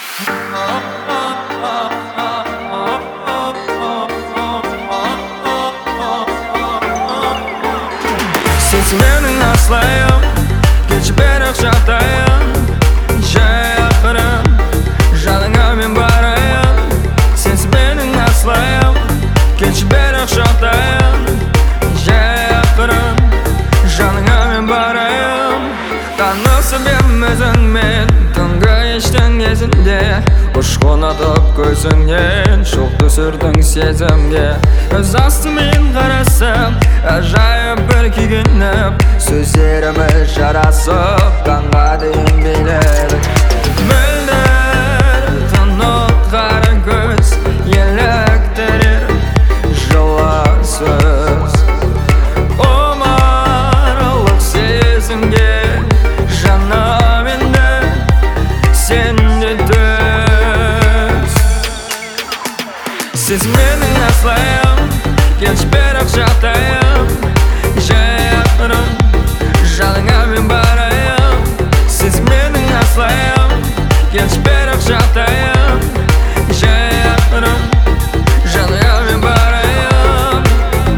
Sensiz mening aslayım, kech beraq жағдайым, жай ақырым, жаныңа мен барайын. Sensiz mening aslayım, kech beraq жағдайым, жай ақырым, жаныңа мен барайын. Танысып ем өзіңмен түнгі ештің кезінде, ұшқын атып көзіңнен шоқ түсірдің сезімге. Көз астымен қарасам, ажайып бір күйгеніп, сөздеріміз жарасып қанға дейін биледік. Мөлдір тұнық қара көз еліктірер жылы сөз, омарлық сезімге жаным енді сен де төз. Сіз менің асылым, кеш берақ жағдайым, жай ақырым, жаныңа мен барайын. Сіз менің асылым, кеш берақ жағдайым, жай ақырым, жаныңа мен барайын.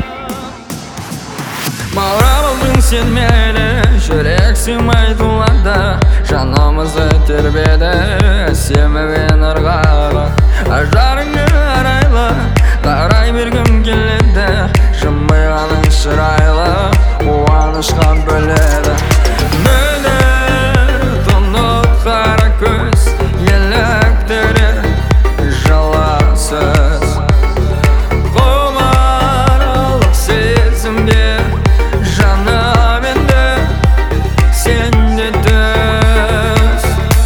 Мағрабылдың сен мейлі, жүрек сыймай тулады, жанымызды тербеді семімен ырғағы. Ажарыңы арайлы, қарай бергім келеді, жымиғаның шырайлы, қуанышқа бөледі. Мөлдір тұнық қара көз еліктірер жылы сөз, құмарлық сезімге жаным енді сен де төз.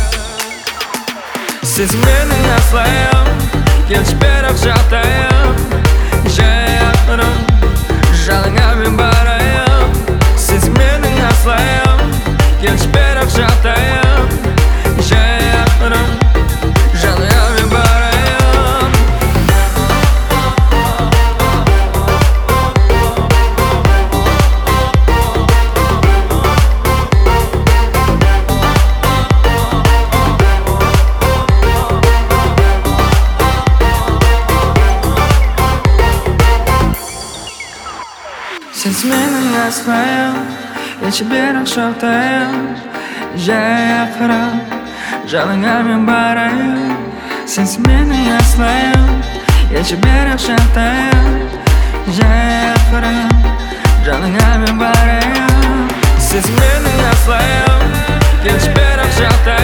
Сіз менің асылым, кеш берақ жағдайым, жай ақырым, жаныңа мен барайын. Сіз менің асылым, кеш берақ жағдайым, жай ақырым, жаныңа мен барайын. Сіз менің асылым, кеш берақ жағдайым, жай ақырым, жаныңа мен барайын. Сіз менің асылым, кеш берақ жағдайым, жай ақырым, жаныңа мен барайын. Сіз менің асылым, кеш берақ жағдайым.